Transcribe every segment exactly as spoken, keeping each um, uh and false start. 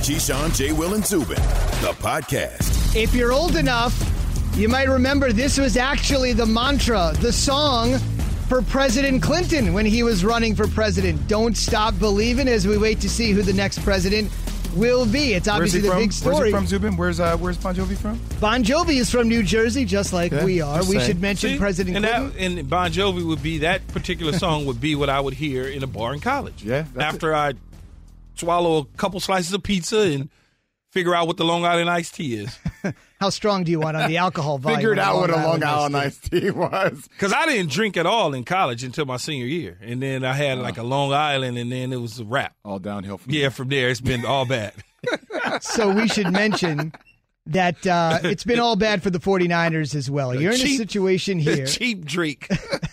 Keyshawn, J. Will, and Zubin, the podcast. If you're old enough, you might remember this was actually the mantra, the song for President Clinton when he was running for president. Don't stop believing as we wait to see who the next president will be. It's obviously the from? big story. Where's he from, Zubin? Where's uh, where's Bon Jovi from? Bon Jovi is from New Jersey, just like okay. we are. Just we saying. should mention See, President and Clinton. That, and Bon Jovi would be, that particular song would be what I would hear in a bar in college. Yeah. After it. I swallow a couple slices of pizza and figure out what the Long Island iced tea is. How strong do you want on the alcohol volume? Figured out what a Long Island Island iced tea was. Because I didn't drink at all in college until my senior year. And then I had like a Long Island, and then it was a wrap. All downhill from Yeah, from there, it's been all bad. So we should mention that uh, it's been all bad for the 49ers as well. You're in cheap, a situation here. Cheap drink.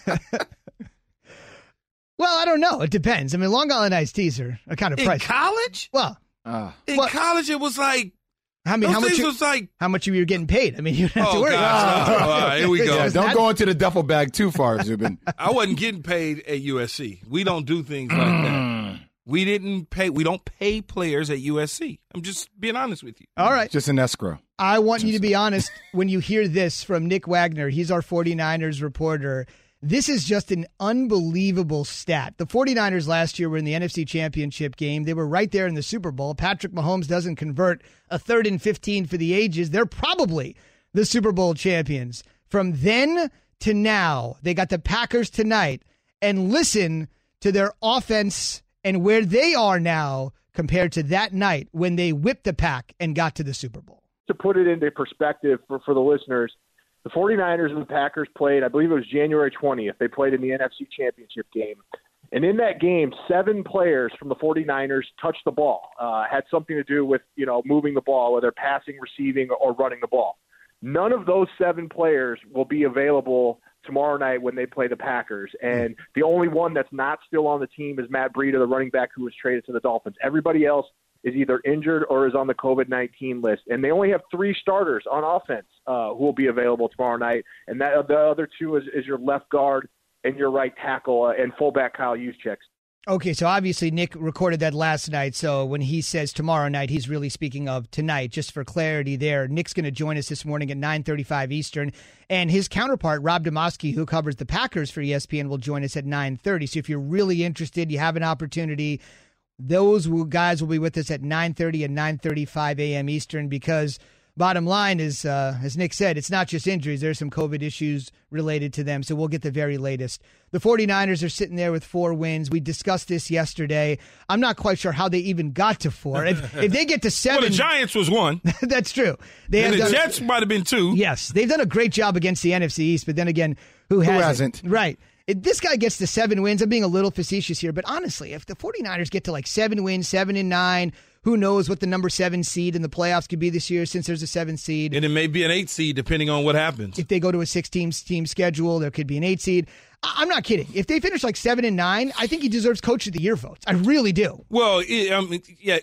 Well, I don't know. It depends. I mean, Long Island iced teas are, are kind of In pricey. college? Well, Uh, In What? college, it was like, I mean, those how much? things You, was like, how much you were getting paid? I mean, you don't have to oh, worry. gosh. about it. All right, here we go. yeah, don't That- go into the duffel bag too far, Zubin. I wasn't getting paid at U S C. We don't do things like that. We didn't pay. We don't pay players at U S C. I'm just being honest with you. All right. Just an escrow. I want you to be honest when you hear this from Nick Wagner. He's our 49ers reporter. This is just an unbelievable stat. The 49ers last year were in the N F C Championship game. They were right there in the Super Bowl. Patrick Mahomes doesn't convert a third and fifteen for the ages. They're probably the Super Bowl champions. From then to now, they got the Packers tonight. And listen to their offense and where they are now compared to that night when they whipped the pack and got to the Super Bowl. To put it into perspective for, for the listeners, the 49ers and the Packers played, I believe it was January twentieth. They played in the N F C Championship game. And in that game, seven players from the 49ers touched the ball, uh, had something to do with, you know, moving the ball, whether passing, receiving, or running the ball. None of those seven players will be available tomorrow night when they play the Packers. And the only one that's not still on the team is Matt Breida, the running back who was traded to the Dolphins. Everybody else is either injured or is on the COVID nineteen list. And they only have three starters on offense uh, who will be available tomorrow night. And that the other two is, is your left guard and your right tackle uh, and fullback Kyle Juszczyk. Okay, so obviously Nick recorded that last night, so when he says tomorrow night, he's really speaking of tonight. Just for clarity there, Nick's going to join us this morning at nine thirty-five Eastern, and his counterpart, Rob Demoski, who covers the Packers for E S P N, will join us at nine thirty. So if you're really interested, you have an opportunity, those will, guys will be with us at nine thirty and nine thirty-five a.m. Eastern, because bottom line is, uh, as Nick said, it's not just injuries. There's some COVID issues related to them, so we'll get the very latest. The 49ers are sitting there with four wins. We discussed this yesterday. I'm not quite sure how they even got to four. If, if they get to seven... Well, the Giants was one. That's true. They and have the done, Jets might have been two. Yes, they've done a great job against the N F C East, but then again, who hasn't? Who hasn't? Right. If this guy gets to seven wins, I'm being a little facetious here, but honestly, if the 49ers get to like seven wins, seven and nine, who knows what the number seven seed in the playoffs could be this year since there's a seven seed. And it may be an eight seed depending on what happens. If they go to a six-team team schedule, there could be an eight seed. I- I'm not kidding. If they finish like seven and nine, I think he deserves Coach of the Year votes. I really do. Well, it, um, yeah,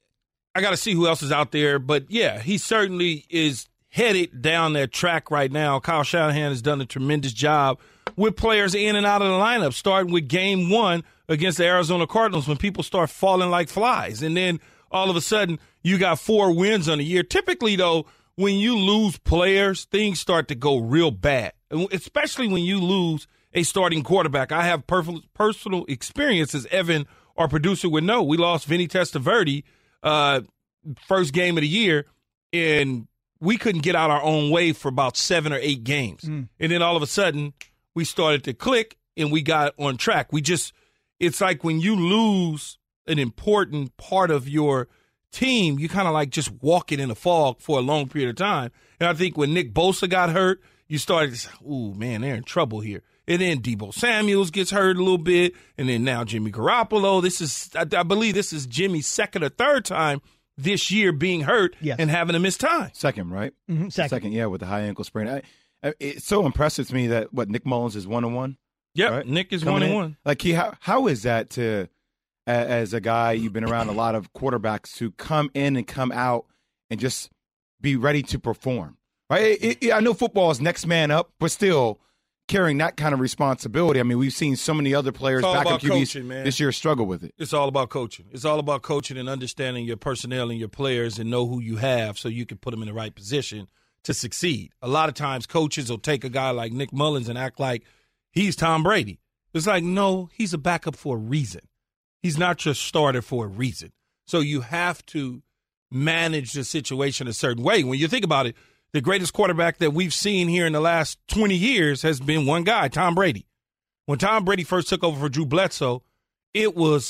I got to see who else is out there. But, yeah, he certainly is headed down that track right now. Kyle Shanahan has done a tremendous job with players in and out of the lineup, starting with game one against the Arizona Cardinals when people start falling like flies. And then all of a sudden you got four wins on the year. Typically, though, when you lose players, things start to go real bad, especially when you lose a starting quarterback. I have per- personal experience, as Evan, our producer, would know. We lost Vinny Testaverde uh, first game of the year, and we couldn't get out our own way for about seven or eight games. Mm. And then all of a sudden we started to click and we got on track. We just, it's like when you lose an important part of your team, you kind of like just walking in a fog for a long period of time. And I think when Nick Bosa got hurt, you started to say, ooh, man, they're in trouble here. And then Deebo Samuels gets hurt a little bit. And then now Jimmy Garoppolo. This is, I, I believe this is Jimmy's second or third time this year being hurt yes. and having to miss time. Second, right? Mm-hmm, second. Second, yeah, with the high ankle sprain. I, I, it's so impressive to me that, what, Nick Mullins is one and one? Yep, right? Nick is Coming one and in. one. Like, he, how, how is that to, as a guy, you've been around a lot of quarterbacks to come in and come out and just be ready to perform, right? It, it, I know football is next man up, but still, carrying that kind of responsibility. I mean, we've seen so many other players back up Q Bs coaching, man. this year struggle with it. It's all about coaching. It's all about coaching and understanding your personnel and your players and know who you have so you can put them in the right position to succeed. A lot of times coaches will take a guy like Nick Mullins and act like he's Tom Brady. It's like, no, he's a backup for a reason. He's not your starter for a reason. So you have to manage the situation a certain way. When you think about it, the greatest quarterback that we've seen here in the last twenty years has been one guy, Tom Brady. When Tom Brady first took over for Drew Bledsoe, it was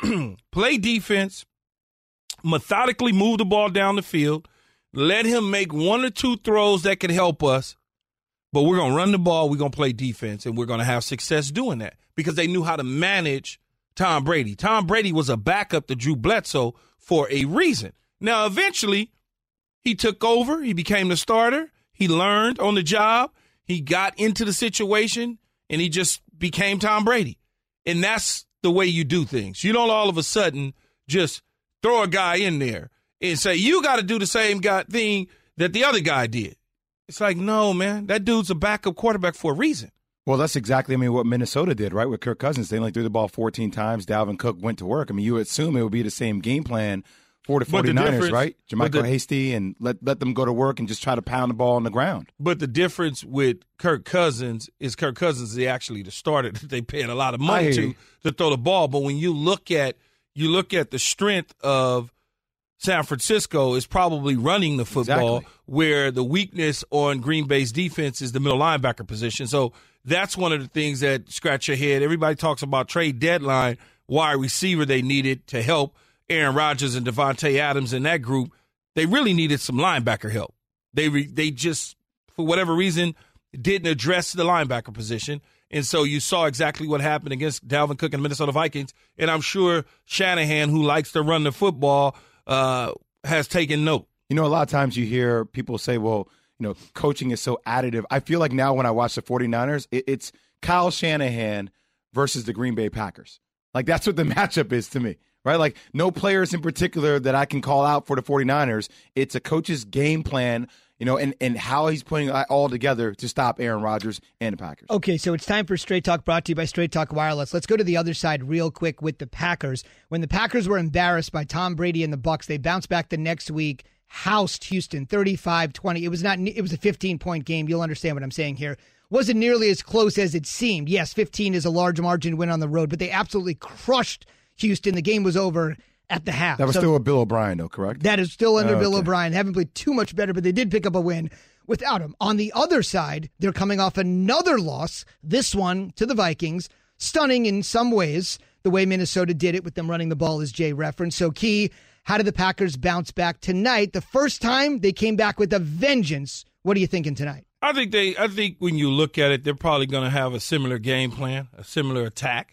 play defense, methodically move the ball down the field, let him make one or two throws that could help us, but we're going to run the ball, we're going to play defense, and we're going to have success doing that because they knew how to manage Tom Brady. Tom Brady was a backup to Drew Bledsoe for a reason. Now, eventually, he took over. He became the starter. He learned on the job. He got into the situation, and he just became Tom Brady. And that's the way you do things. You don't all of a sudden just throw a guy in there and say, you got to do the same guy thing that the other guy did. It's like, no, man, that dude's a backup quarterback for a reason. Well, that's exactly, I mean, what Minnesota did, right, with Kirk Cousins. They only threw the ball fourteen times. Dalvin Cook went to work. I mean, you would assume it would be the same game plan for the forty-niners, right? JaMychal Hasty, and let, let them go to work and just try to pound the ball on the ground. But the difference with Kirk Cousins is Kirk Cousins is actually the starter that they paid a lot of money to to throw the ball. But when you look at you look at the strength of San Francisco is probably running the football, exactly, where the weakness on Green Bay's defense is the middle linebacker position. So that's one of the things that scratch your head. Everybody talks about trade deadline, wide receiver they needed to help Aaron Rodgers and Devontae Adams in that group. They really needed some linebacker help. They re, they just, for whatever reason, didn't address the linebacker position. And so you saw exactly what happened against Dalvin Cook and the Minnesota Vikings. And I'm sure Shanahan, who likes to run the football, uh, has taken note. You know, a lot of times you hear people say, well, you know, coaching is so additive. I feel like now when I watch the forty-niners, it, it's Kyle Shanahan versus the Green Bay Packers. Like, that's what the matchup is to me, right? Like, no players in particular that I can call out for the forty-niners. It's a coach's game plan, you know, and, and how he's putting it all together to stop Aaron Rodgers and the Packers. Okay, so it's time for Straight Talk, brought to you by Straight Talk Wireless. Let's go to the other side real quick with the Packers. When the Packers were embarrassed by Tom Brady and the Bucs, they bounced back the next week, housed Houston thirty-five twenty. It was not. It was a fifteen-point game. You'll understand what I'm saying here. Wasn't nearly as close as it seemed. Yes, fifteen is a large margin win on the road, but they absolutely crushed Houston. The game was over at the half. That was so, still with Bill O'Brien, though, correct? That is still under oh, Bill okay. O'Brien. Haven't played too much better, but they did pick up a win without him. On the other side, they're coming off another loss, this one to the Vikings. Stunning in some ways, the way Minnesota did it with them running the ball, as Jay referenced. So, Key, how did the Packers bounce back tonight? The first time they came back with a vengeance. What are you thinking tonight? I think they. I think when you look at it, they're probably going to have a similar game plan, a similar attack.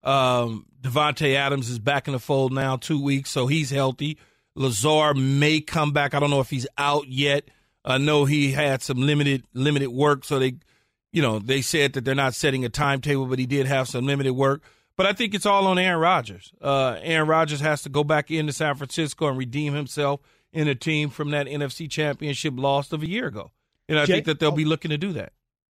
Um, Devontae Adams is back in the fold now, two weeks, so he's healthy. Lazard may come back. I don't know if he's out yet. I know he had some limited limited work, so they, you know, they said that they're not setting a timetable, but he did have some limited work. But I think it's all on Aaron Rodgers. Uh, Aaron Rodgers has to go back into San Francisco and redeem himself in a team from that N F C Championship loss of a year ago. And I Jay, think that they'll be looking to do that.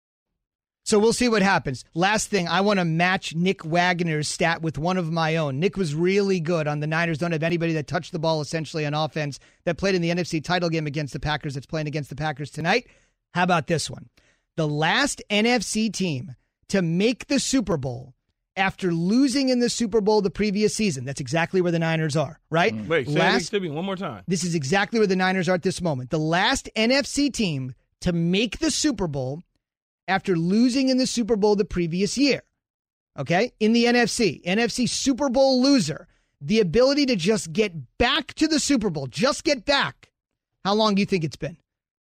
So we'll see what happens. Last thing, I want to match Nick Wagner's stat with one of my own. Nick was really good on the Niners. Don't have anybody that touched the ball essentially on offense that played in the N F C title game against the Packers that's playing against the Packers tonight. How about this one? The last N F C team to make the Super Bowl after losing in the Super Bowl the previous season. That's exactly where the Niners are, right? Mm. Wait, say last, to me one more time. This is exactly where the Niners are at this moment. The last N F C team to make the Super Bowl after losing in the Super Bowl the previous year. Okay? In the N F C. N F C Super Bowl loser. The ability to just get back to the Super Bowl. Just get back. How long do you think it's been?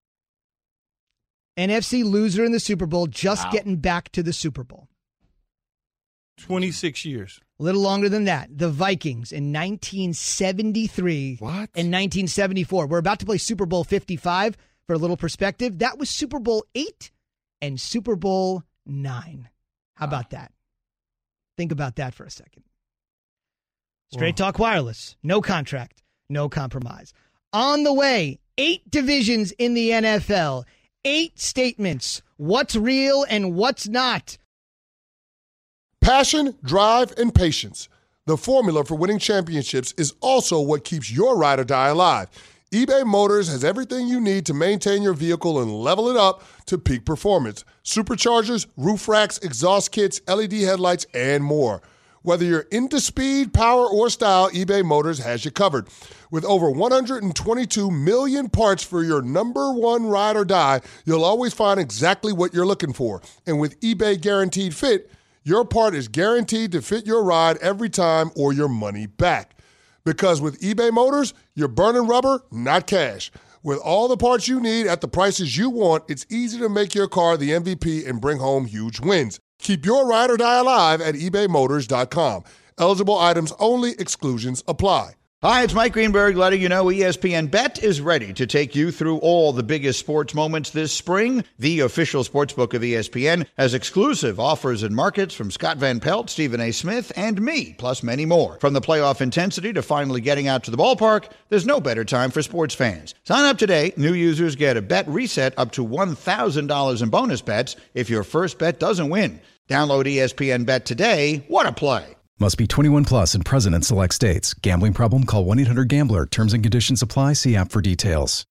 N F C loser in the Super Bowl, just wow. getting back to the Super Bowl. twenty-six years. A little longer than that. The Vikings in nineteen seventy-three what? and nineteen seventy-four. We're about to play Super Bowl fifty-five. For a little perspective, that was Super Bowl eight and Super Bowl nine. How about that? Think about that for a second. Straight Talk Wireless. No contract. No compromise. On the way, eight divisions in the N F L. eight statements. What's real and what's not? Passion, drive, and patience. The formula for winning championships is also what keeps your ride or die alive. eBay Motors has everything you need to maintain your vehicle and level it up to peak performance. Superchargers, roof racks, exhaust kits, L E D headlights, and more. Whether you're into speed, power, or style, eBay Motors has you covered. With over one hundred twenty-two million parts for your number one ride or die, you'll always find exactly what you're looking for. And with eBay Guaranteed Fit, your part is guaranteed to fit your ride every time or your money back. Because with eBay Motors, you're burning rubber, not cash. With all the parts you need at the prices you want, it's easy to make your car the M V P and bring home huge wins. Keep your ride or die alive at ebay motors dot com. Eligible items only. Exclusions apply. Hi, it's Mike Greenberg letting you know E S P N Bet is ready to take you through all the biggest sports moments this spring. The official sportsbook of E S P N has exclusive offers and markets from Scott Van Pelt, Stephen A. Smith, and me, plus many more. From the playoff intensity to finally getting out to the ballpark, there's no better time for sports fans. Sign up today. New users get a bet reset up to one thousand dollars in bonus bets if your first bet doesn't win. Download E S P N Bet today. What a play. Must be twenty-one plus and present in select states. Gambling problem? Call one eight hundred gambler. Terms and conditions apply. See app for details.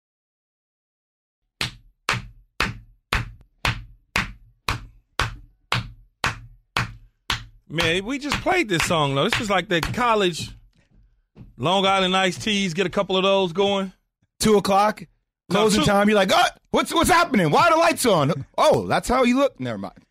Man, we just played this song, though. This is like the college Long Island iced teas. Get a couple of those going. Two o'clock, closing No, two- time. You're like, oh, what's what's happening? Why are the lights on? Oh, that's how you look. Never mind.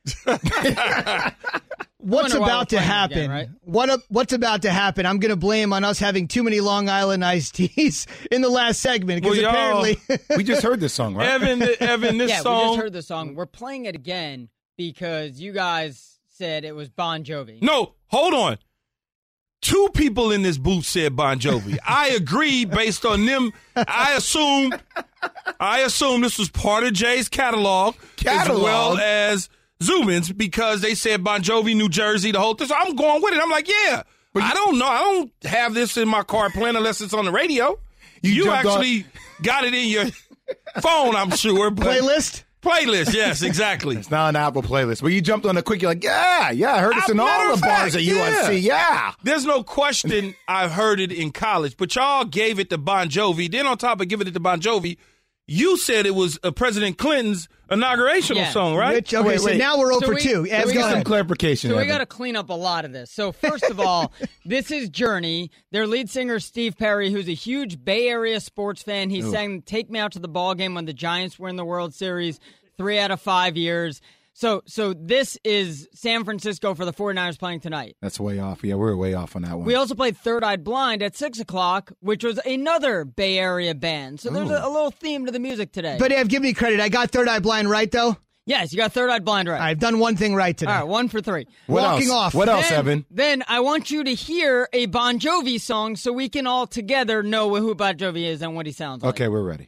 What's wonder why about we're to playing happen? again, right? What up, what's about to happen? I'm going to blame on us having too many Long Island iced teas in the last segment because Well, y'all- apparently We just heard this song, right? Evan, Evan, this yeah, we song. just heard the song. We're playing it again because you guys said it was Bon Jovi. No, hold on. Two people in this booth said Bon Jovi. I agree based on them. I assume I assume this was part of Jay's catalog, Catalog? as well as Zubin's because they said Bon Jovi, New Jersey, the whole thing. So I'm going with it. I'm like, yeah. But I don't know. I don't have this in my car playing unless it's on the radio. You You, jumped on- actually got it in your phone, I'm sure. But playlist. Playlist, yes, exactly. It's not an Apple playlist. But you jumped on it quick. You're like, yeah, yeah, I heard this Uh, in matter all of the bars fact, at U S C. Yeah. There's no question I've heard it in college, but y'all gave it to Bon Jovi. Then on top of giving it to Bon Jovi, you said it was uh, President Clinton's inaugurational Yeah. song, right? Which, okay, Wait, so wait. now we're zero So for we- two. so Ev, we go got Some ahead. clarification. So we Evan. got to clean up a lot of this. So first of all, this is Journey. Their lead singer, Steve Perry, who's a huge Bay Area sports fan. He sang Take Me Out to the Ball Game when the Giants were in the World Series three out of five years. So so this is San Francisco for the 49ers playing tonight. That's way off. Yeah, we're way off on that one. We also played Third Eyed Blind at six o'clock, which was another Bay Area band. So there's a, a little theme to the music today. But Ev, give me credit. I got Third Eye Blind right, though. yes, you got Third Eyed Blind right. I've done one thing right today. All right, one for three. what walking else? off. What else, then, Evan? Then I want you to hear a Bon Jovi song so we can all together know who Bon Jovi is and what he sounds like. Okay, we're ready.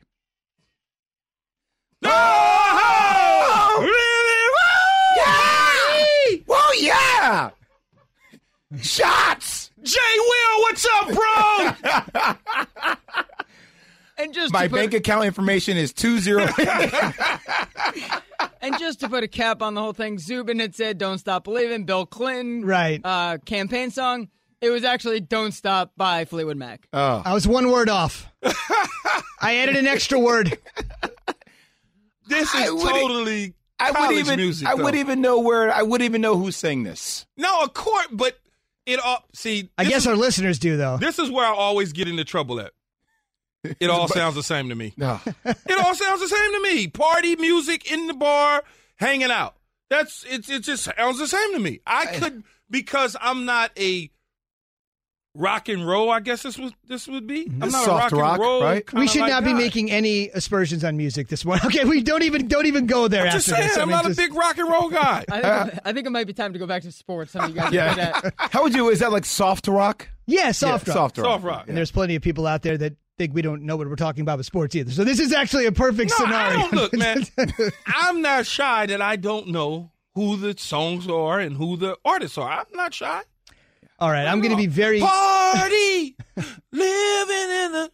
Oh, really? Yeah! Whoa, yeah! Shots! Jay Will, what's up, bro? And just My to put, bank account information is two zero. and just to put a cap on the whole thing, Zubin had said "Don't Stop Believing," Bill Clinton, Right. Uh, campaign song. It was actually "Don't Stop" by Fleetwood Mac. Oh. I was one word off. I added an extra word. This I is wouldn't- totally I would college even music. I though. would even know where I would even know who sang this. No, of course, but it all see. I this guess is, our listeners do, though. this is where I always get into trouble at. It all sounds the same to me. No. It all sounds the same to me. Party music in the bar, hanging out. That's it. It just sounds the same to me. I could because I'm not a rock and roll. I guess this would this would be. I'm It's not soft a rock, rock, and roll. right? kinda We should like not be guy. making any aspersions on music this morning. Okay, we don't even don't even go there I'm after just saying, this. I I'm mean, not just- a big rock and roll guy. I think, I think it might be time to go back to sports. Some of you guys are good Yeah. at. How would you? Is that like soft rock? Yeah, soft Yeah, rock. Soft rock. Soft rock. And there's plenty of people out there that think we don't know what we're talking about with sports either. So this is actually a perfect No, scenario. I don't look, man. I'm not shy that I don't know who the songs are and who the artists are. I'm not shy. All right, I'm going to be very. Party, living in the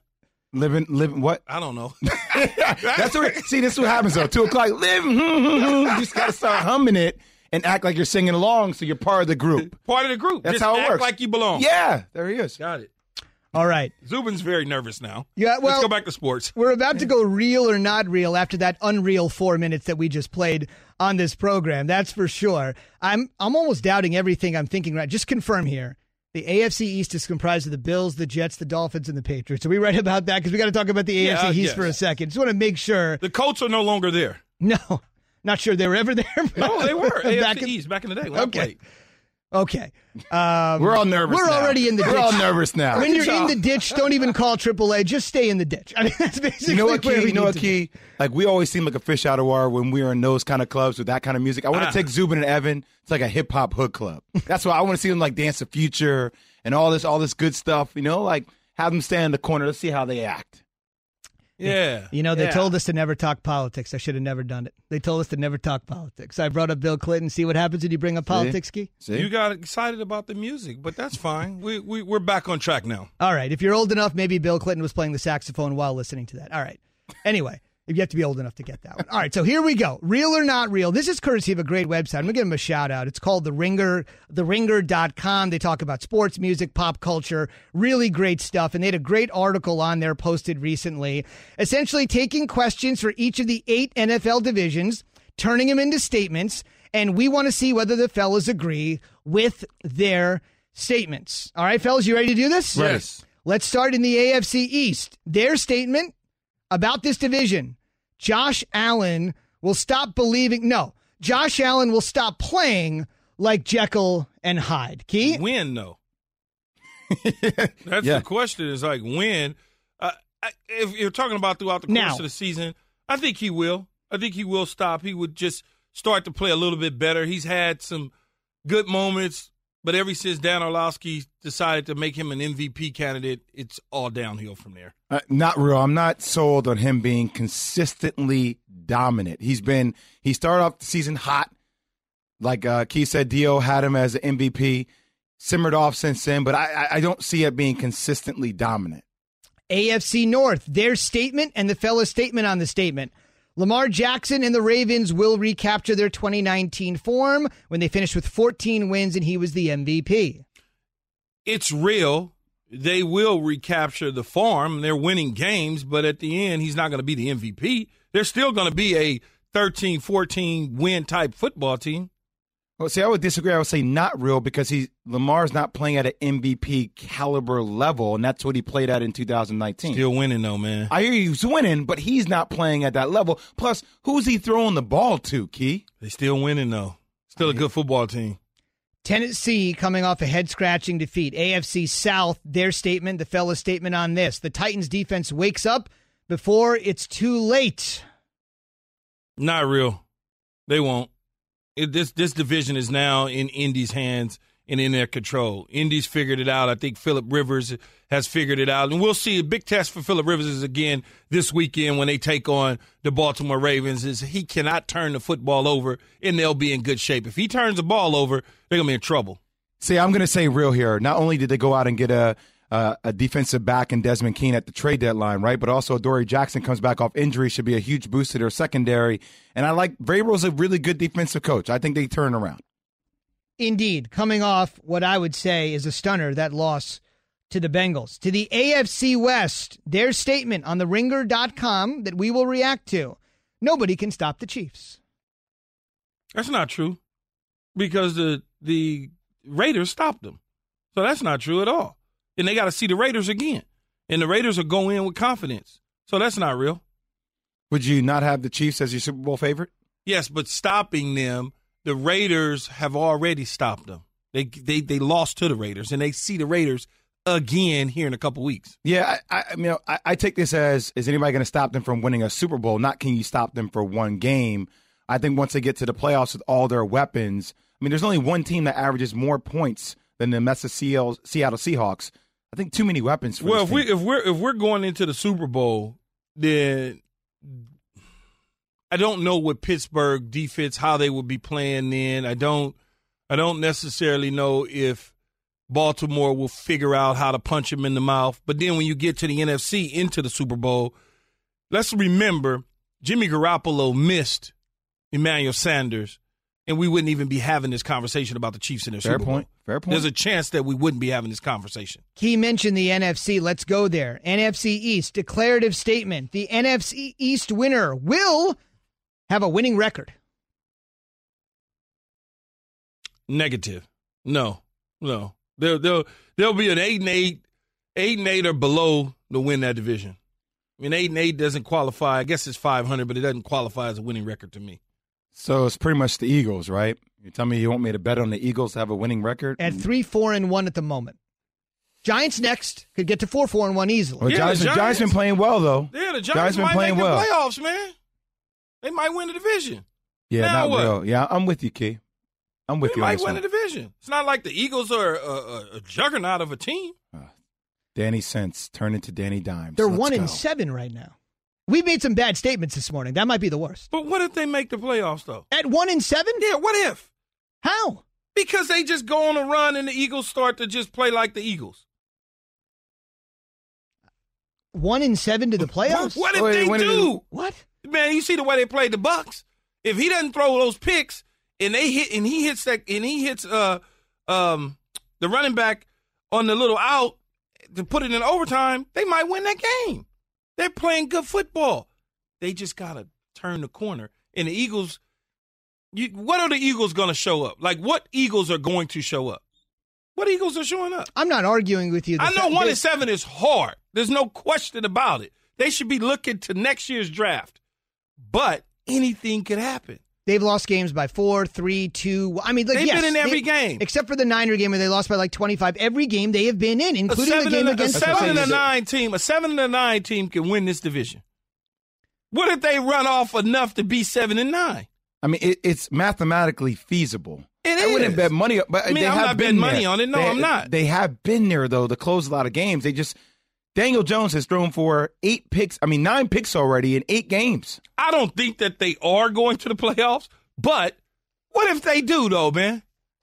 Living, living, what? I don't know. That's what. See, this is what happens though. Two o'clock, live. You just gotta start humming it and act like you're singing along, so you're part of the group. Part of the group. That's just how it act works. like you belong. Yeah, there he is. Got it. All right. Zubin's very nervous now. Yeah, well, let's go back to sports. We're about to go real or not real after that unreal four minutes that we just played on this program. That's for sure. I'm I'm almost doubting everything I'm thinking right. Just confirm here. The A F C East is comprised of the Bills, the Jets, the Dolphins, and the Patriots. Are we right about that? Because we got to talk about the A F C yeah, East yes. for a second. Just want to make sure. The Colts are no longer there. No, not sure they were ever there. No, they were. A F C back in, East back in the day when okay. I played. Okay. Um, we're all nervous We're now. already in the ditch. We're all nervous now. When you're in the ditch, don't even call triple A. Just stay in the ditch. I mean, that's basically You know what, where Key? we You know need what, to Key? be. Like, we always seem like a fish out of water when we are in those kind of clubs with that kind of music. I want to Ah. take Zubin and Evan. It's like a hip-hop hood club. That's why I want to see them, like, dance the future and all this all this good stuff, you know? Like, have them stand in the corner. Let's see how they act. Yeah. You know, they yeah. told us to never talk politics. I should have never done it. They told us to never talk politics. I brought up Bill Clinton. See what happens when you bring up politics, Key? See? You got excited about the music, but that's fine. we, we, we're back on track now. All right. If you're old enough, maybe Bill Clinton was playing the saxophone while listening to that. All right. Anyway, if you have to be old enough to get that one. All right. So here we go. Real or not real. This is courtesy of a great website. I'm going to give them a shout out. It's called The Ringer, the ringer dot com. They talk about sports, music, pop culture, really great stuff. And they had a great article on there posted recently, essentially taking questions for each of the eight N F L divisions, turning them into statements. And we want to see whether the fellas agree with their statements. All right, fellas, you ready to do this? Yes. Let's start in the A F C East. Their statement about this division: Josh Allen will stop believing. No, Josh Allen will stop playing like Jekyll and Hyde. Key? When, though? That's Yeah. the question. Is like when. Uh, I, if you're talking about throughout the course Now. of the season, I think he will. I think he will stop. He would just start to play a little bit better. He's had some good moments, but ever since Dan Orlovsky decided to make him an M V P candidate, it's all downhill from there. Uh, not real. I'm not sold on him being consistently dominant. He's been, he started off the season hot. Like uh, Keith said, Dio had him as an M V P, simmered off since then, but I, I, I don't see it being consistently dominant. A F C North, their statement and the fella's statement on the statement. Lamar Jackson and the Ravens will recapture their twenty nineteen form when they finished with fourteen wins and he was the M V P. It's real. They will recapture the farm. They're winning games, but at the end, he's not going to be the M V P. They're still going to be a thirteen, fourteen win type football team. Well, see, I would disagree. I would say not real because he Lamar's not playing at an M V P caliber level, and that's what he played at in two thousand nineteen. Still winning, though, man. I hear he's winning, but he's not playing at that level. Plus, who's he throwing the ball to, Key? They still winning, though. Still a good football team. Tennessee coming off a head-scratching defeat. A F C South, their statement, the fella's statement on this. The Titans defense wakes up before it's too late. Not real. They won't. It, this this division is now in Indy's hands and in their control. Indy's figured it out. I think Phillip Rivers has figured it out. And we'll see. A big test for Phillip Rivers is again this weekend when they take on the Baltimore Ravens. Is he cannot turn the football over, and they'll be in good shape. If he turns the ball over, they're going to be in trouble. See, I'm going to say real here. Not only did they go out and get a uh, a defensive back in Desmond Keane at the trade deadline, right? But also Dory Jackson comes back off injury, should be a huge boost to their secondary. And I like Vrabel's a really good defensive coach. I think they turn around. Indeed, coming off what I would say is a stunner, that loss to the Bengals. To the A F C West, their statement on the ringer dot com that we will react to. Nobody can stop the Chiefs. That's not true because the the Raiders stopped them. So that's not true at all. And they got to see the Raiders again. And the Raiders will go in with confidence. So that's not real. Would you not have the Chiefs as your Super Bowl favorite? Yes, but stopping them, the Raiders have already stopped them. They they they lost to the Raiders, and they see the Raiders again here in a couple weeks. Yeah, I, I, you know, I, I take this as, is anybody going to stop them from winning a Super Bowl? Not can you stop them for one game. I think once they get to the playoffs with all their weapons, I mean, there's only one team that averages more points than the Mets of Seattle Seahawks. I think too many weapons for well, this if we team. if we're if we're going into the Super Bowl, then I don't know what Pittsburgh defense, how they would be playing then. I don't I don't necessarily know if Baltimore will figure out how to punch him in the mouth. But then when you get to the N F C into the Super Bowl, let's remember Jimmy Garoppolo missed Emmanuel Sanders, and we wouldn't even be having this conversation about the Chiefs in their Fair Super Bowl. point. Fair point. There's a chance that we wouldn't be having this conversation. He mentioned the N F C. Let's go there. N F C East, declarative statement. The N F C East winner will have a winning record. Negative. No, no. They'll, they'll, they'll be an eight and eight, eight and eight or below to win that division. I mean, eight and eight doesn't qualify. I guess it's five hundred, but it doesn't qualify as a winning record to me. So it's pretty much the Eagles, right? You tell me you want me to bet on the Eagles to have a winning record? At three, four, and one at the moment. Giants next could get to four, four, and one easily. Well, Yeah, Giants, the the Giants been playing well though. Yeah, the Giants, Giants been might playing make well. the playoffs, man. They might win the division. Yeah, Now not what? real. Yeah, I'm with you, Key. I'm with They you on might this win one. the division. It's not like the Eagles are a, a, a juggernaut of a team. Danny Cents turned into Danny Dimes. They're Let's one go. and seven right now. We made some bad statements this morning. That might be the worst. But what if they make the playoffs, though? At one and seven? Yeah, what if? How? Because they just go on a run and the Eagles start to just play like the Eagles. One and seven to the playoffs? What if Wait, they when do? did What? Man, you see the way they played the Bucks. If he doesn't throw those picks and they hit and he hits that and he hits uh um the running back on the little out to put it in overtime, they might win that game. They're playing good football. They just gotta turn the corner. And the Eagles, you, what are the Eagles gonna show up? Like what Eagles are going to show up? What Eagles are showing up? I'm not arguing with you. I know fact- one they- and seven is hard. There's no question about it. They should be looking to next year's draft. But anything could happen. They've lost games by four, three, two. I mean, like, They've yes, been in every they- game. except for the Niner game where they lost by like twenty-five. Every game they have been in, A including the seven, game and a, a against the seven and a Titans. nine team, a seven and a nine team can win this division. What if they run off enough to be seven and nine? I mean, it, it's mathematically feasible. It I wouldn't is. bet money, but I mean, they I'm have not been betting there. money on it. No, They- I'm not. They have been there though to close a lot of games. They just Daniel Jones has thrown for eight picks. I mean, nine picks already in eight games. I don't think that they are going to the playoffs, but what if they do, though, man?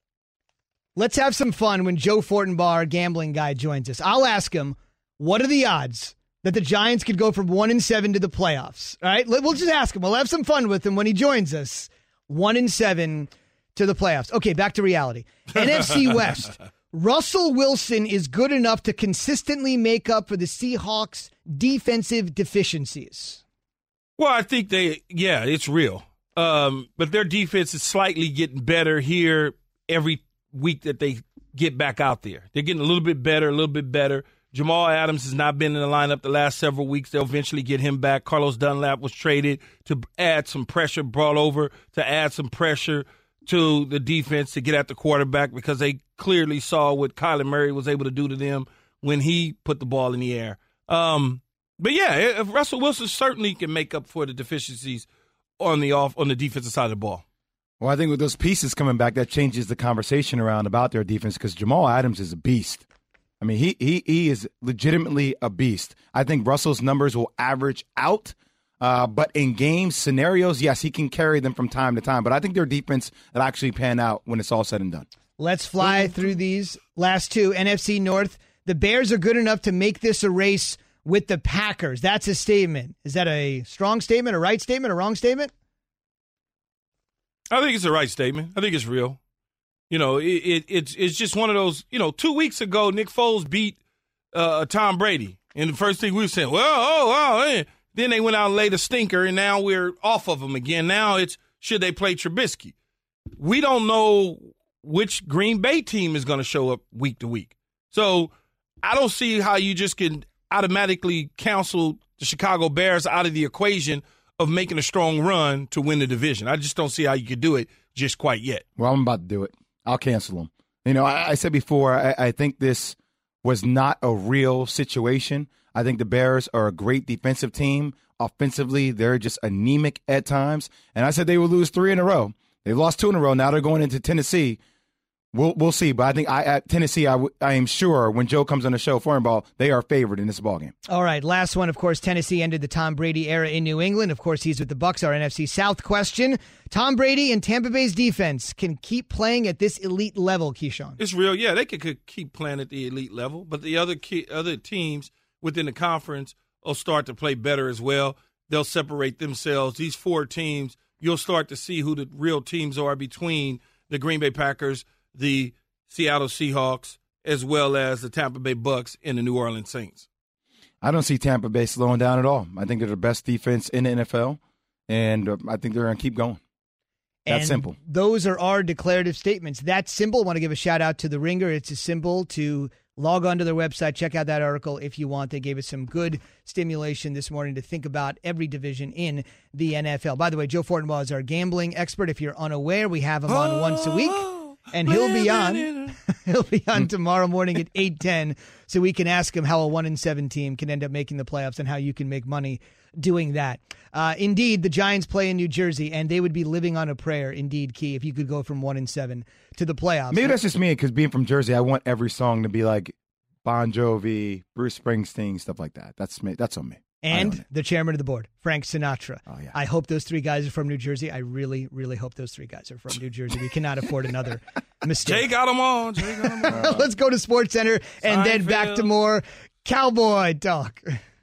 Let's have some fun when Joe Fortenbaugh, gambling guy, joins us. I'll ask him, what are the odds that the Giants could go from one and seven to the playoffs? All right, we'll just ask him. We'll have some fun with him when he joins us. One and seven to the playoffs. Okay, back to reality. N F C West. Russell Wilson is good enough to consistently make up for the Seahawks' defensive deficiencies. Well, I think they, yeah, it's real. Um, but their defense is slightly getting better here every week that they get back out there. They're getting a little bit better, a little bit better. Jamal Adams has not been in the lineup the last several weeks. They'll eventually get him back. Carlos Dunlap was traded to add some pressure, brought over to add some pressure to the defense to get at the quarterback because they clearly saw what Kyler Murray was able to do to them when he put the ball in the air. Um, but, yeah, if Russell Wilson certainly can make up for the deficiencies on the off on the defensive side of the ball. Well, I think with those pieces coming back, that changes the conversation around about their defense because Jamal Adams is a beast. I mean, he he he is legitimately a beast. I think Russell's numbers will average out, uh, but in game scenarios, yes, he can carry them from time to time. But I think their defense will actually pan out when it's all said and done. Let's fly through these last two. N F C North, the Bears are good enough to make this a race with the Packers. That's a statement. Is that a strong statement, a right statement, a wrong statement? I think it's the right statement. I think it's real. You know, it, it it's it's just one of those. You know, two weeks ago, Nick Foles beat uh, Tom Brady, and the first thing we were saying, well, oh, oh, eh. Then they went out and laid a stinker, and now we're off of them again. Now it's should they play Trubisky? We don't know which Green Bay team is going to show up week to week, so I don't see how you just can automatically cancel the Chicago Bears out of the equation of making a strong run to win the division. I just don't see how you could do it just quite yet. Well, I'm about to do it. I'll cancel them. You know, I, I said before, I, I think this was not a real situation. I think the Bears are a great defensive team. Offensively, they're just anemic at times. And I said they would lose three in a row. They've lost two in a row. Now they're going into Tennessee We'll we'll see, but I think I, at Tennessee, I, w- I am sure when Joe comes on the show, foreign ball, they are favored in this ballgame. All right, last one, of course, Tennessee ended the Tom Brady era in New England. Of course, he's with the Bucs. Our N F C South question: Tom Brady and Tampa Bay's defense can keep playing at this elite level, Keyshawn? It's real, yeah. They could, could keep playing at the elite level, but the other key, other teams within the conference will start to play better as well. They'll separate themselves. These four teams, you'll start to see who the real teams are between the Green Bay Packers, the Seattle Seahawks, as well as the Tampa Bay Bucs and the New Orleans Saints. I don't see Tampa Bay slowing down at all. I think they're the best defense in the N F L, and uh, I think they're going to keep going. That's and simple. Those are our declarative statements. That's simple. I want to give a shout out to The Ringer. It's as simple to log on to their website, check out that article if you want. They gave us some good stimulation this morning to think about every division in the N F L. By the way, Joe Fortenbaugh is our gambling expert. If you're unaware, we have him on oh, once a week. And he'll be on he'll be on tomorrow morning at eight ten, so we can ask him how a one and seven team can end up making the playoffs and how you can make money doing that. Uh, indeed, the Giants play in New Jersey, and they would be living on a prayer, indeed, Key, if you could go from one and seven to the playoffs. Maybe that's just me, because being from Jersey, I want every song to be like Bon Jovi, Bruce Springsteen, stuff like that. That's me. That's on me. And the chairman of the board, Frank Sinatra. Oh, yeah. I hope those three guys are from New Jersey. I really, really hope those three guys are from New Jersey. We cannot afford another mistake. Jay got them all. Jay got them all. Let's go to Sports Center and Seinfeld. then back to more Cowboy talk.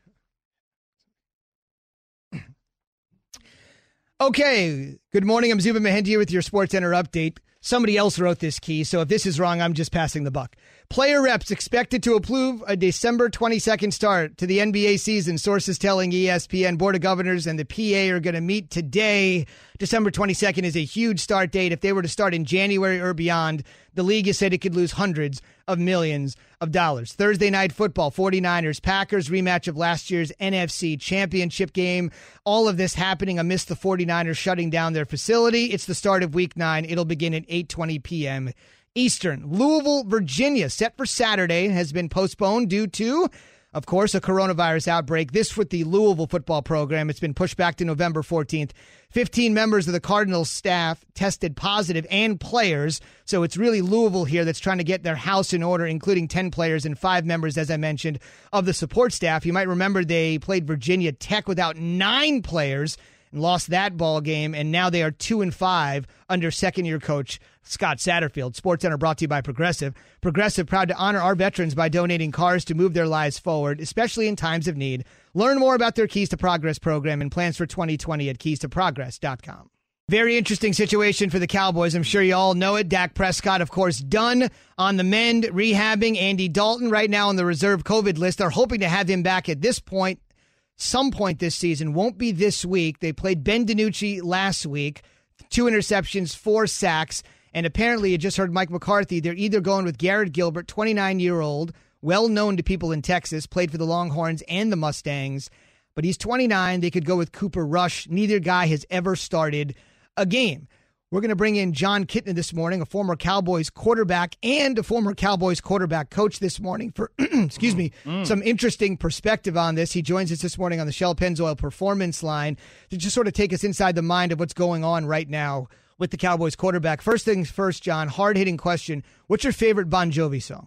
Okay. Good morning. I'm Zubin Mehenti here with your Sports Center update. Somebody else wrote this, Key, so if this is wrong, I'm just passing the buck. Player reps expected to approve a December twenty-second start to the N B A season, sources telling E S P N. Board of Governors and the P A are going to meet today. December twenty-second is a huge start date. If they were to start in January or beyond, the league has said it could lose hundreds of millions of dollars. Thursday night football, forty-niners, Packers, rematch of last year's N F C championship game. All of this happening amidst the forty-niners shutting down their facility. It's the start of week nine. It'll begin at eight twenty p.m. Eastern. Louisville, Virginia, set for Saturday, has been postponed due to, of course, a coronavirus outbreak. This with the Louisville football program. It's been pushed back to November fourteenth. fifteen members of the Cardinals staff tested positive and players. So it's really Louisville here that's trying to get their house in order, including ten players and five members, as I mentioned, of the support staff. You might remember they played Virginia Tech without nine players and lost that ball game, and now they are two and five under second-year coach Scott Satterfield. SportsCenter brought to you by Progressive. Progressive, proud to honor our veterans by donating cars to move their lives forward, especially in times of need. Learn more about their Keys to Progress program and plans for twenty twenty at keys to progress dot com. Very interesting situation for the Cowboys. I'm sure you all know it. Dak Prescott, of course, done on the mend, rehabbing. Andy Dalton right now on the reserve COVID list. They're hoping to have him back at this point, some point this season. Won't be this week. They played Ben DiNucci last week. Two interceptions, four sacks. And apparently, you just heard Mike McCarthy. They're either going with Garrett Gilbert, twenty-nine-year-old, well known to people in Texas, played for the Longhorns and the Mustangs. But he's twenty-nine. They could go with Cooper Rush. Neither guy has ever started a game. We're going to bring in Jon Kitna this morning, a former Cowboys quarterback and a former Cowboys quarterback coach this morning for, excuse me, mm. some interesting perspective on this. He joins us this morning on the Shell Pennzoil Performance Line to just sort of take us inside the mind of what's going on right now with the Cowboys quarterback. First things first, John, hard-hitting question. What's your favorite Bon Jovi song?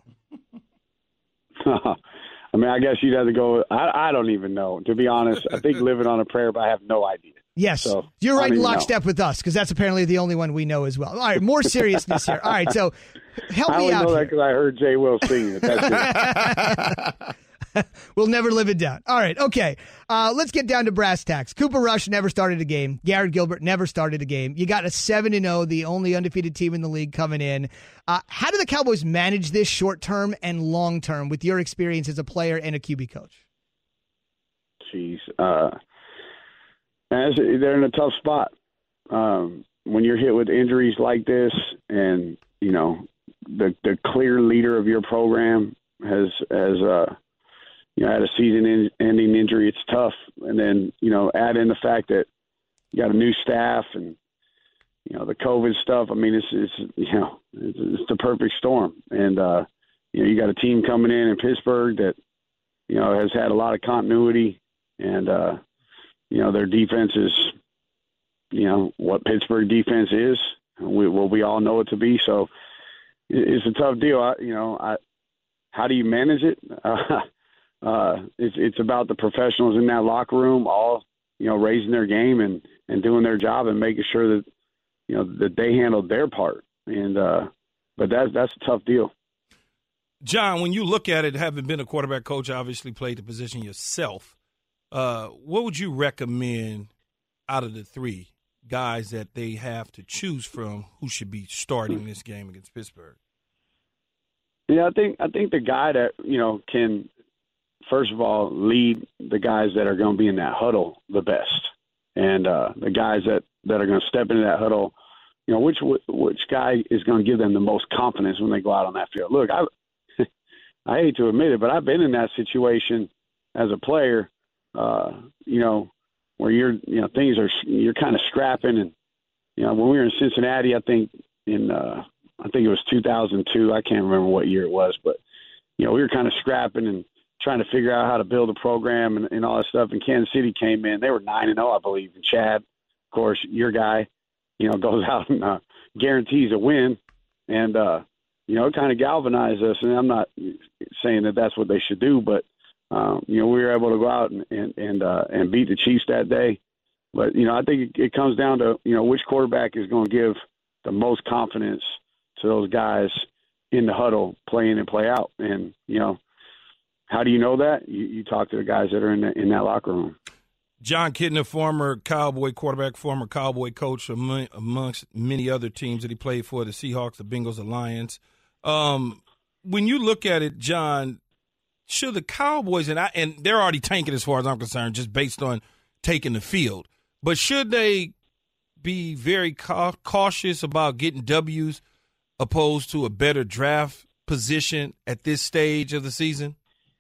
I mean, I guess you'd have to go, I, I don't even know. To be honest, I think Living on a Prayer, but I have no idea. Yes, so, you're right in lockstep know. with us, because that's apparently the only one we know as well. All right, more seriousness here. All right, so help I me out I only know here. that because I heard Jay Will sing it. That's it. We'll never live it down. All right, okay. Uh, let's get down to brass tacks. Cooper Rush never started a game. Garrett Gilbert never started a game. You got a seven and oh, the only undefeated team in the league coming in. Uh, how do the Cowboys manage this short-term and long-term with your experience as a player and a Q B coach? Jeez. Uh, they're in a tough spot. Um, when you're hit with injuries like this and, you know, the the clear leader of your program has, has uh, you know, had a season-ending injury, it's tough. And then, you know, add in the fact that you got a new staff and, you know, the COVID stuff. I mean, it's, it's you know, it's, it's the perfect storm. And, uh, you know, you got a team coming in in Pittsburgh that, you know, has had a lot of continuity and, uh, you know, their defense is, you know, what Pittsburgh defense is, we, what we all know it to be. So it's a tough deal. I, you know, I, how do you manage it? Uh, uh, it's it's about the professionals in that locker room, all you know, raising their game and, and doing their job and making sure that you know that they handled their part. And uh, but that's that's a tough deal. John, when you look at it, having been a quarterback coach, obviously played the position yourself. Uh, what would you recommend out of the three guys that they have to choose from who should be starting this game against Pittsburgh? Yeah, I think I think the guy that you know can, first of all, lead the guys that are going to be in that huddle the best, and uh, the guys that, that are going to step into that huddle, you know, which which guy is going to give them the most confidence when they go out on that field. Look, I I hate to admit it, but I've been in that situation as a player, uh, you know, where you're you know things are you're kind of scrapping, and you know when we were in Cincinnati, I think in uh, I think it was two thousand two. I can't remember what year it was, but you know we were kind of scrapping and trying to figure out how to build a program and, and all that stuff. And Kansas City came in; they were nine and zero, I believe. And Chad, of course, your guy, you know, goes out and uh, guarantees a win, and uh, you know, it kind of galvanized us. And I'm not saying that that's what they should do, but um, you know, we were able to go out and and and, uh, and beat the Chiefs that day. But you know, I think it, it comes down to you know which quarterback is going to give the most confidence to those guys in the huddle, play in and play out. And, you know, how do you know that? You, you talk to the guys that are in, the, in that locker room. Jon Kitna, former Cowboy quarterback, former Cowboy coach among, amongst many other teams that he played for, the Seahawks, the Bengals, the Lions. Um, when you look at it, John, should the Cowboys, and, I, and they're already tanking as far as I'm concerned, just based on taking the field, but should they be very ca- cautious about getting W's opposed to a better draft position at this stage of the season?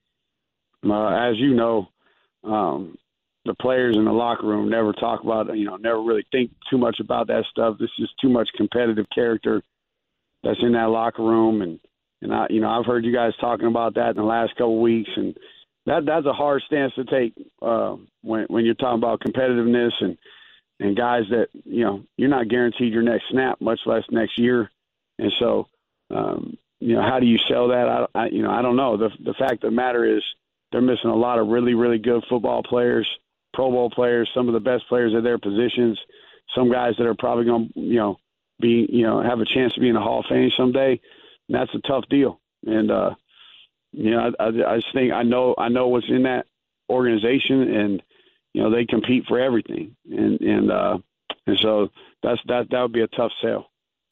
Uh, as you know, um, the players in the locker room never talk about, you know, never really think too much about that stuff. This is too much competitive character that's in that locker room. And, and I, you know, I've heard you guys talking about that in the last couple of weeks, and that that's a hard stance to take uh, when, when you're talking about competitiveness and, and guys that, you know, you're not guaranteed your next snap, much less next year. And so, um, you know, how do you sell that? I, I, you know, I don't know. The the fact of the matter is they're missing a lot of really, really good football players, Pro Bowl players, some of the best players at their positions, some guys that are probably going to, you know, be, you know, have a chance to be in the Hall of Fame someday. And that's a tough deal. And, uh, you know, I, I, I just think I know, I know what's in that organization, and, you know, they compete for everything. And, and, uh, and so that's, that, that would be a tough sell.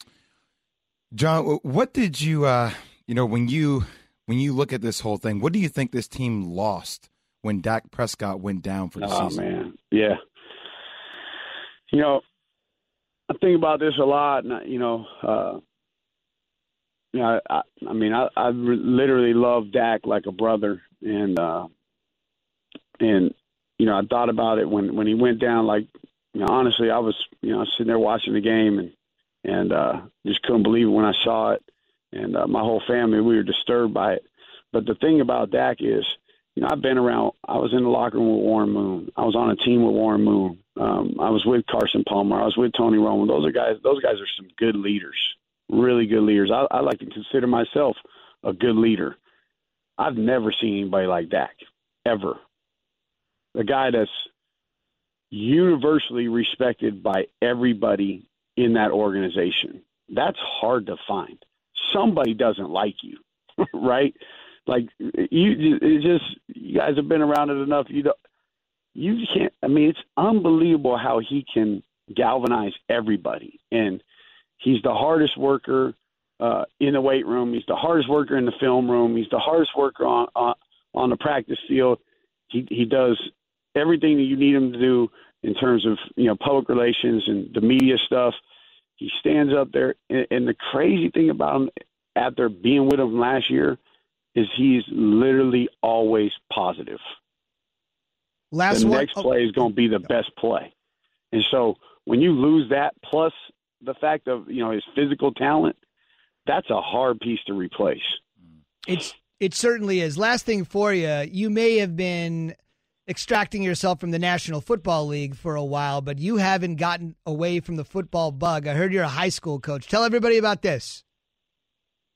John, what did you, uh, you know, when you when you look at this whole thing, what do you think this team lost when Dak Prescott went down for the oh, season? Oh, man, yeah. You know, I think about this a lot, and, you know, uh, you know, I, I mean, I, I literally love Dak like a brother, and, uh, and you know, I thought about it when, when he went down, like, you know, honestly, I was, you know, sitting there watching the game, and, and uh, just couldn't believe it when I saw it. And uh, my whole family, we were disturbed by it. But the thing about Dak is, you know, I've been around. I was in the locker room with Warren Moon. I was on a team with Warren Moon. Um, I was with Carson Palmer. I was with Tony Romo. Those are guys. Those guys are some good leaders, really good leaders. I, I like to consider myself a good leader. I've never seen anybody like Dak, ever. The guy that's universally respected by everybody in that organization. That's hard to find. Somebody doesn't like you, right? Like you, it just you guys have been around it enough. You don't, you can't. I mean, it's unbelievable how he can galvanize everybody, and he's the hardest worker uh, in the weight room. He's the hardest worker in the film room. He's the hardest worker on on, on the practice field. He he does everything that you need him to do in terms of, you know, public relations and the media stuff. He stands up there, and, and the crazy thing about him after being with him last year is he's literally always positive. Last the one, next oh, play is going to be the best play. And so when you lose that, plus the fact of, you know, his physical talent, that's a hard piece to replace. It's it certainly is. Last thing for you, you may have been extracting yourself from the National Football League for a while, but you haven't gotten away from the football bug. I heard you're a high school coach. Tell everybody about this.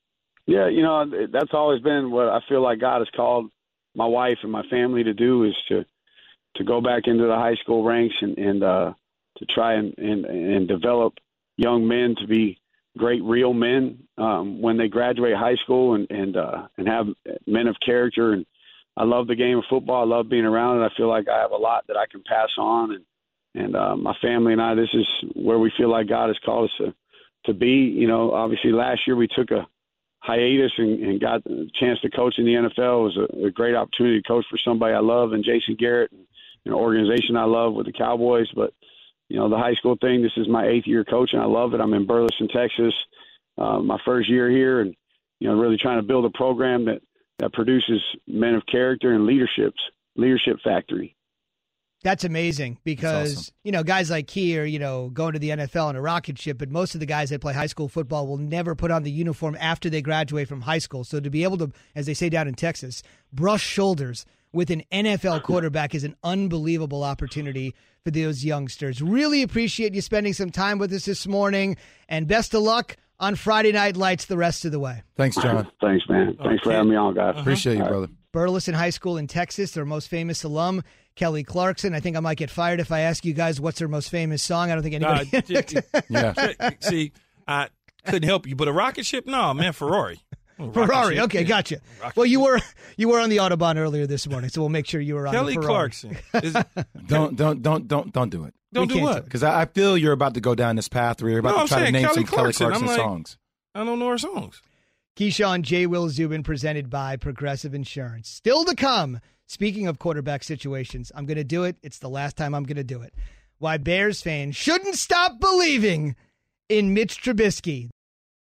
Yeah, you know, that's always been what I feel like God has called my wife and my family to do, is to to go back into the high school ranks and, and uh, to try and, and, and develop young men to be great, real men um, when they graduate high school, and and uh, and have men of character. And I love the game of football. I love being around it. I feel like I have a lot that I can pass on, and and uh, my family and I, this is where we feel like God has called us to to be. You know, obviously last year we took a hiatus and, and got the chance to coach in the N F L. It was a, a great opportunity to coach for somebody I love, and Jason Garrett, and an organization I love with the Cowboys. But you know, the high school thing, this is my eighth year coaching. I love it. I'm in Burleson, Texas, uh, my first year here, and, you know, really trying to build a program that, that produces men of character and leaderships, leadership factory. That's amazing because, That's awesome. you know, guys like Key are, you know, going to the N F L in a rocket ship, but most of the guys that play high school football will never put on the uniform after they graduate from high school. So to be able to, as they say down in Texas, brush shoulders with an N F L quarterback is an unbelievable opportunity for those youngsters. Really appreciate you spending some time with us this morning, and best of luck on Friday Night Lights the rest of the way. Thanks, John. Thanks, man. Thanks for having me on, guys. Uh-huh. Appreciate you, brother. Burleson High School in Texas, their most famous alum, Kelly Clarkson. I think I might get fired if I ask you guys what's their most famous song. I don't think anybody. Uh, yeah. See, I couldn't help you, but a rocket ship? No, man, Ferrari. Ferrari. Okay, gotcha. Well, you were you were on the Autobahn earlier this morning, so we'll make sure you were on Kelly the Ferrari. Clarkson. Is, don't don't don't don't don't do it. Don't do what? Because I, I feel you're about to go down this path where you're about no, to I'm try saying to name Kelly some Clarkson. Kelly Clarkson I'm like, songs. I don't know her songs. Keyshawn, J. Will Zubin, presented by Progressive Insurance. Still to come. Speaking of quarterback situations, I'm going to do it. It's the last time I'm going to do it. Why Bears fans shouldn't stop believing in Mitch Trubisky.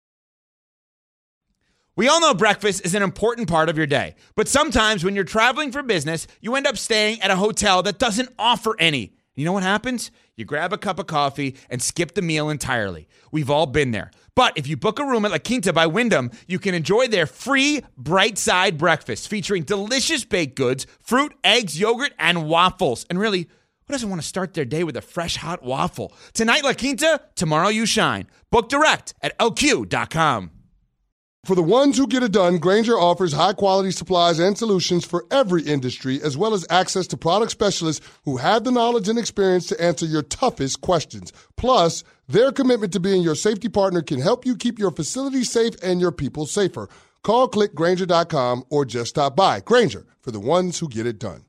We all know breakfast is an important part of your day, but sometimes when you're traveling for business, you end up staying at a hotel that doesn't offer any. You know what happens? You grab a cup of coffee and skip the meal entirely. We've all been there. But if you book a room at La Quinta by Wyndham, you can enjoy their free Bright Side breakfast featuring delicious baked goods, fruit, eggs, yogurt, and waffles. And really, who doesn't want to start their day with a fresh, hot waffle? Tonight, La Quinta, tomorrow you shine. Book direct at L Q dot com. For the ones who get it done, Grainger offers high-quality supplies and solutions for every industry, as well as access to product specialists who have the knowledge and experience to answer your toughest questions. Plus, their commitment to being your safety partner can help you keep your facility safe and your people safer. Call, click Grainger dot com, or just stop by. Grainger, for the ones who get it done.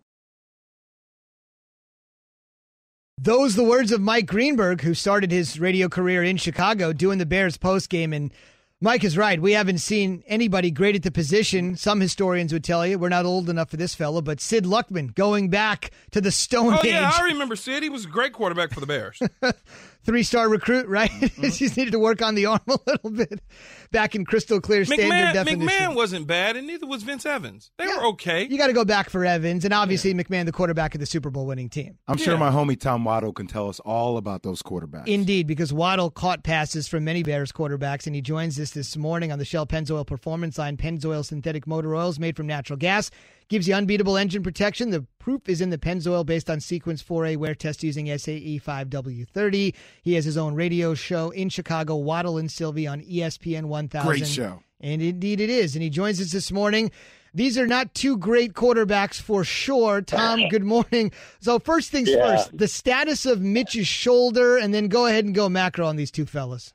Those the words of Mike Greenberg, who started his radio career in Chicago doing the Bears postgame. And Mike is right. We haven't seen anybody great at the position. Some historians would tell you we're not old enough for this fellow, but Sid Luckman going back to the Stone oh, Age. Yeah, I remember Sid. He was a great quarterback for the Bears. Three-star recruit, right? Mm-hmm. Just needed to work on the arm a little bit. Back in crystal clear standard McMahon, definition. McMahon wasn't bad, and neither was Vince Evans. They yeah. were okay. You got to go back for Evans, and obviously yeah. McMahon, the quarterback of the Super Bowl winning team. I'm yeah. sure my homie Tom Waddle can tell us all about those quarterbacks. Indeed, because Waddle caught passes from many Bears quarterbacks, and he joins us this morning on the Shell Pennzoil Performance Line. Pennzoil synthetic motor oils made from natural gas. Gives you unbeatable engine protection. The proof is in the Pennzoil based on Sequence four A wear test using S A E five W thirty. He has his own radio show in Chicago, Waddle and Sylvie on E S P N one thousand. Great show. And indeed it is. And he joins us this morning. These are not two great quarterbacks for sure. Tom, good morning. So first things yeah. first, the status of Mitch's shoulder, and then go ahead and go macro on these two fellas.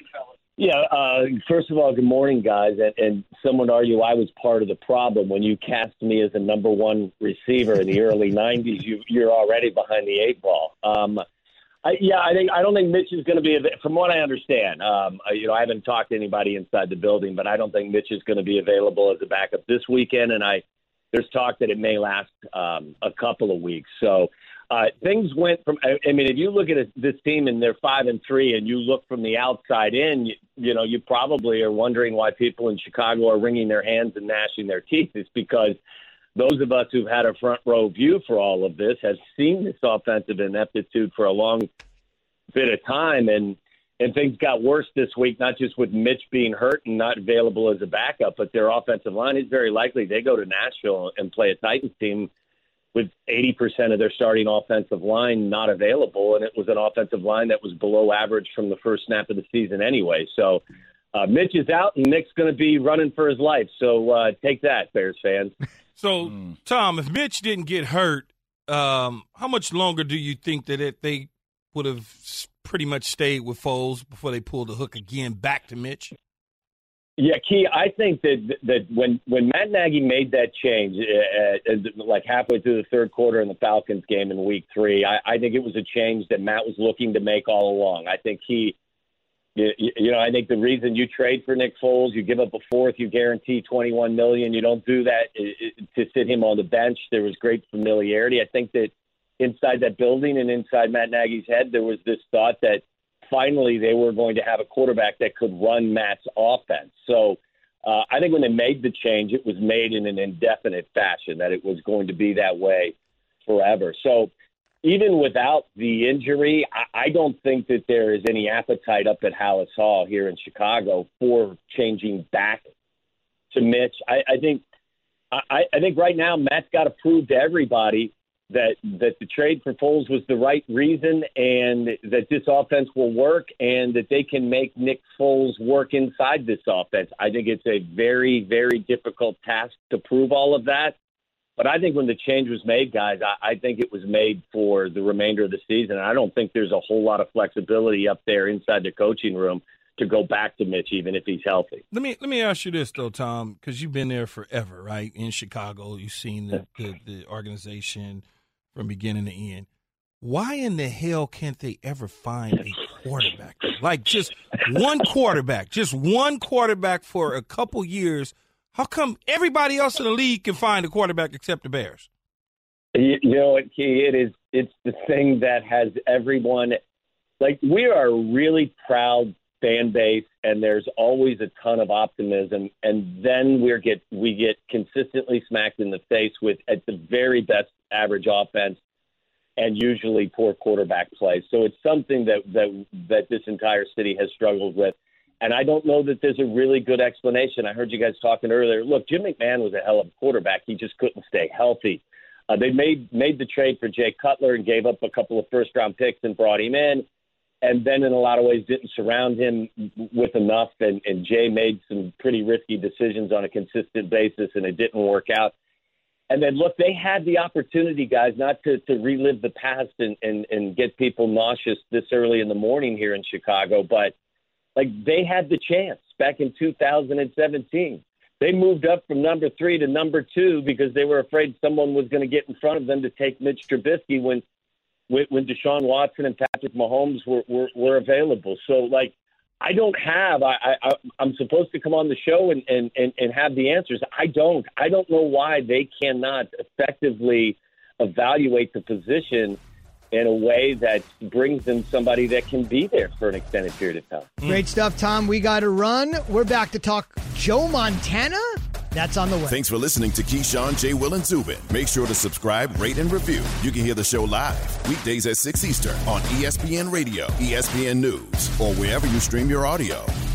Yeah, uh, first of all, good morning, guys. And, and some would argue I was part of the problem. When you cast me as a number one receiver in the early nineties, you, you're already behind the eight ball. Um, I, yeah, I think I don't think Mitch is going to be, from what I understand, um, you know, I haven't talked to anybody inside the building, but I don't think Mitch is going to be available as a backup this weekend. And I there's talk that it may last um, a couple of weeks. So uh, things went from, I, I mean, if you look at it, this team and they're five and three and you look from the outside in, you, you know, you probably are wondering why people in Chicago are wringing their hands and gnashing their teeth. It's because those of us who've had a front row view for all of this have seen this offensive ineptitude for a long bit of time. And, and things got worse this week, not just with Mitch being hurt and not available as a backup, but their offensive line is very likely they go to Nashville and play a Titans team with eighty percent of their starting offensive line not available. And it was an offensive line that was below average from the first snap of the season anyway. So uh, Mitch is out, and Nick's going to be running for his life. So uh, take that, Bears fans. So, mm. Tom, if Mitch didn't get hurt, um, how much longer do you think that it, they would have pretty much stayed with Foles before they pulled the hook again back to Mitch? Yeah, Key, I think that that when, when Matt Nagy made that change, uh, uh, like halfway through the third quarter in the Falcons game in week three, I, I think it was a change that Matt was looking to make all along. I think he, you, you know, I think the reason you trade for Nick Foles, you give up a fourth, you guarantee twenty-one million dollars, you don't do that to sit him on the bench. There was great familiarity. I think that inside that building and inside Matt Nagy's head, there was this thought that finally they were going to have a quarterback that could run Matt's offense. So uh, I think when they made the change, it was made in an indefinite fashion, that it was going to be that way forever. So even without the injury, I, I don't think that there is any appetite up at Halas Hall here in Chicago for changing back to Mitch. I, I think I, I think right now Matt's got to prove to everybody that that the trade for Foles was the right reason, and that this offense will work, and that they can make Nick Foles work inside this offense. I think it's a very, very difficult task to prove all of that. But I think when the change was made, guys, I, I think it was made for the remainder of the season. And I don't think there's a whole lot of flexibility up there inside the coaching room to go back to Mitch, even if he's healthy. Let me let me ask you this, though, Tom, because you've been there forever, right? In Chicago, you've seen the, the, the organization from beginning to end. Why in the hell can't they ever find a quarterback? Like just one quarterback, just one quarterback for a couple years. How come everybody else in the league can find a quarterback except the Bears? You, you know what, Key? It is, it's the thing that has everyone – like we are a really proud fan base, and there's always a ton of optimism, and then we get we get consistently smacked in the face with, at the very best, average offense, and usually poor quarterback play. So it's something that that that this entire city has struggled with, and I don't know that there's a really good explanation. I heard you guys talking earlier. Look, Jim McMahon was a hell of a quarterback. He just couldn't stay healthy. Uh, they made made the trade for Jay Cutler and gave up a couple of first round picks and brought him in. And then in a lot of ways didn't surround him with enough. And, and Jay made some pretty risky decisions on a consistent basis, and it didn't work out. And then, look, they had the opportunity, guys, not to, to relive the past and, and, and get people nauseous this early in the morning here in Chicago. But, like, they had the chance back in two thousand seventeen. They moved up from number three to number two because they were afraid someone was going to get in front of them to take Mitch Trubisky when when Deshaun Watson and Patrick Mahomes were, were, were available. So, like, I don't have I, – I, I'm supposed to come on the show and, and, and, and have the answers. I don't. I don't know why they cannot effectively evaluate the position in a way that brings them somebody that can be there for an extended period of time. Great stuff, Tom. We got to run. We're back to talk Joe Montana. That's on the way. Thanks for listening to Keyshawn, J. Will, and Zubin. Make sure to subscribe, rate, and review. You can hear the show live weekdays at six Eastern on E S P N Radio, E S P N News, or wherever you stream your audio.